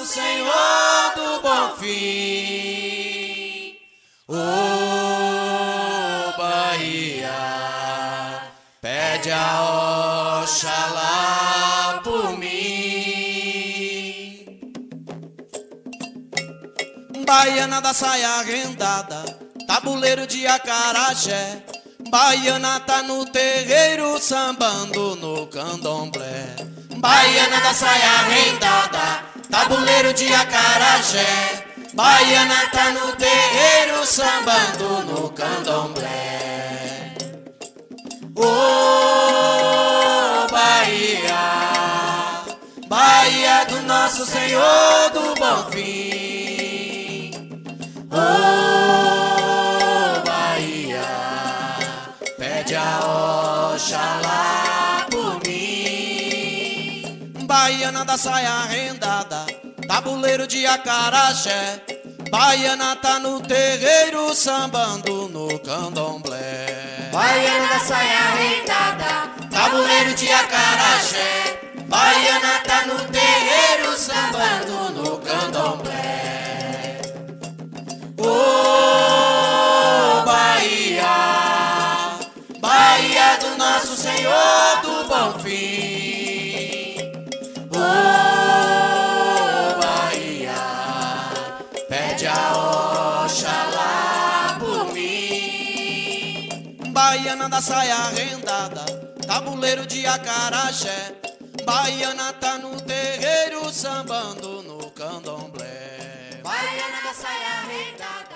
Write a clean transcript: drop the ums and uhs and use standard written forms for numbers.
Senhor do Bonfim. Ô Bahia, pede a Oxalá por mim. Baiana da saia rendada, tabuleiro de acarajé. Baiana tá no terreiro, sambando no candomblé. Baiana da saia rendada, tabuleiro de acarajé. Baiana tá no terreiro, sambando no candomblé. Ô Bahia, Bahia do Nosso Senhor do Bonfim. Ô Bahia, pede a Oxalá por mim. Baiana da saia rendada, tabuleiro de acarajé. Baiana tá no terreiro, sambando no candomblé. Baiana da saia rendada, Tabuleiro de acarajé. Baiana tá no terreiro, sambando no candomblé. Ô Bahia, Bahia do Nosso Senhor do Bonfim. Ô Bahia, pede a Oxalá por mim. Baiana da saia rendada, tabuleiro de acarajé. Baiana tá no terreiro, sambando no candomblé. Baiana da saia rendada.